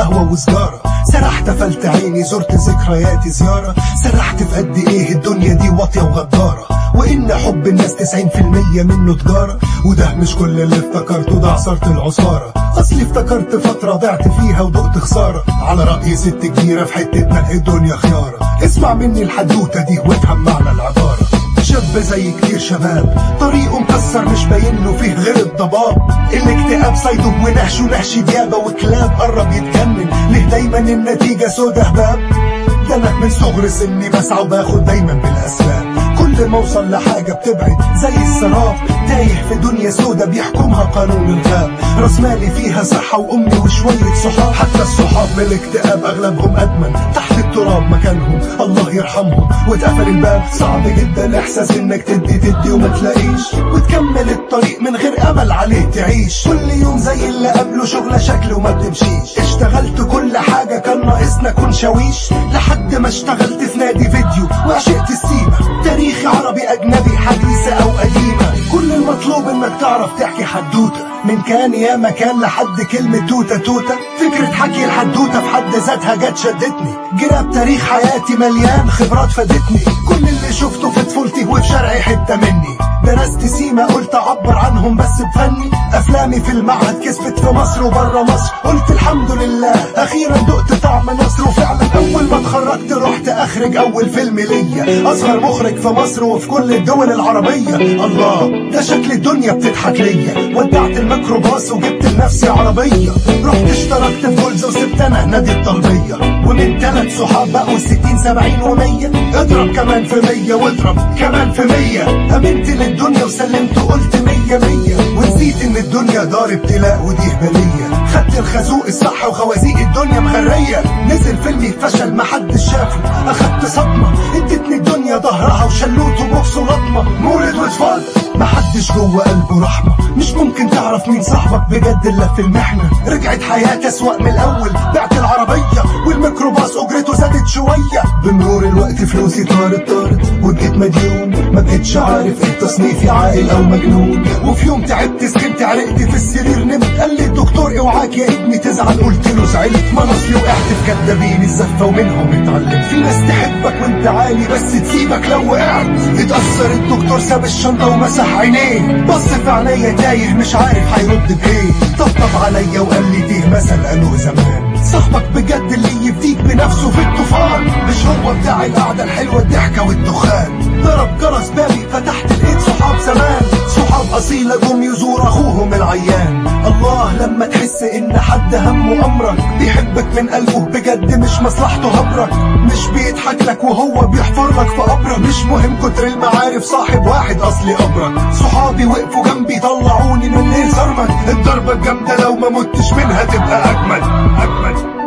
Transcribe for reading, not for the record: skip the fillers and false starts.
قهوة وسجارة. سرحت قفلت عيني زرت ذكرياتي زيارة. سرحت في قد ايه الدنيا دي واطية وغدارة، وان حب الناس 90% منه تجارة. وده مش كل اللي افتكرته، ده عصرت العصارة. اصلي افتكرت فترة ضعت فيها ودقت خسارة. على رأي ست كبيرة في حتة الدنيا خيارة. اسمع مني الحدوتة دي وافهم معنى العبارة. شاب زي كتير شباب طريقه مكسر مش باين له فيه غير الضباب. الاكتئاب صيده ونهش ونهش ديابة وكلاب قرب يتجنن. ليه دايما النتيجة سودا هباب؟ ده انا من صغر سني بسعى وباخد دايما بالاسباب. كل ما اوصل لحاجة بتبعد زي السراب. تايه في دنيا سودا بيحكمها قانون الغاب. راس مالي فيها صحة وامي وشوية صحاب. حتى الصحاب من الاكتئاب اغلبهم ادمن. تحت التراب مكانهم الله يرحمهم. واتقفل الباب صعب جدا احساس انك تدي وما تلاقيش، وتكمل الطريق من غير امل عليه تعيش. كل يوم زي اللي قبله شغلة شكل وما بتمشيش. اشتغلت كل حاجة كان ناقصنا كون شاويش، لحد ما اشتغلت في نادي فيديو وعشقت السيما. تاريخي عربي اجنبي حديثة او قديمة، كل المطلوب انك تعرف تحكي حدوتة. من كان يا مكان لحد كلمة توتة توتة. فكرة حكي الحدوتة في حد ذاتها جت شدتني. جراب تاريخ حياتي مليان خبرات فادتني. كل اللي شفته في طفولتي وفي شرعي حتة مني. درست سيما قلت اعبر عنهم بس بفني. افلامي في المعهد كسبت في مصر وبره مصر. قلت الحمد لله اخيرا دقت طعم نصر. وفعلا اول ما اتخرجت رحت اخرج اول فيلم ليا. اصغر مخرج في مصر وفي كل الدول العربية. الله ده شكل الدنيا بتضحك ليا. ودعت الميكروباص وجبت لنفسي عربية. رحت اشتركت في جولز وسبت انا نادي الطلبية. ومن 3 صحاب بقوا 60 70 و100. اضرب كمان في 100 واضرب كمان في 100. امنت للدنيا وسلمت وقلت 100 100. ونسيت ان الدنيا دار ابتلاء ودي هبلية. خدت الخازوق الصح وخوازيق الدنيا مغرية. نزل فيلمي فشل محدش شافه. اخدت صدمة ادتني الدنيا ظهرها وشلوت وبوكس ولطمة. مولد واتفضل محدش جوه قلبه رحمة. مش ممكن تعرف مين صاحبك بجد الا في المحنة. رجعت حياتي اسوأ من الاول. بعت العربية والميكروباص اجرته زادت شوية. بمرور الوقت فلوسي طارت وبقيت مديون. ما بقتش عارف ايه تصنيفي عاقل او مجنون. وفي يوم تعبت سكنت عرقت في السرير نمت. قال لي الدكتور اوعاك يا ابني تزعل. قلت له زعلت ما نصلي وقعت في كدابين الزفة ومنهم اتعلم. في ناس تحبك وانت عالي بس تسيبك لو وقعت. اتأثر الدكتور ساب الشنطة ومسح عينيه. بص في عينيا تايه مش عارف هيرد بايه. طبطب عليا وقال لي تيه مثل قالوه زمان. صاحبك بجد اللي يفديك بنفسه في الطوفان. مش هو بتاع القعدة الحلوة الضحكة والدخان. ضرب جرس بابي فتحت لقيت صحاب زمان. صحاب أصيلة جم يزور أخوهم العيان. الله لما تحس إن حد همه أمرك. بيحبك من قلبه بجد مش مصلحته هبرك. مش بيضحك لك وهو بيحفر لك في قبرك. مش مهم كتر المعارف صاحب واحد أصلي أبرك. صحابي وقفوا جنبي طلعوني من الليل صرمك. الضربة الجامدة لو ما متش منها تبقى أجمل.